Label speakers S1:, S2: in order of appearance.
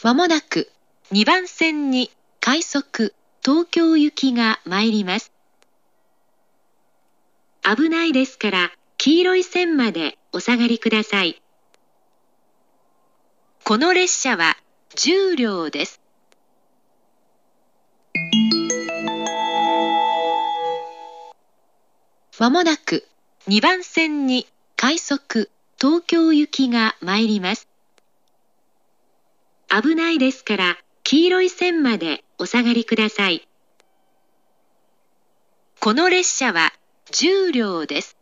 S1: まもなく2番線に快速東京行きが参ります。危ないですから黄色い線までお下がりください。この列車は10両です。まもなく2番線に快速東京行きが参ります。危ないですから黄色い線までお下がりください。この列車は10両です。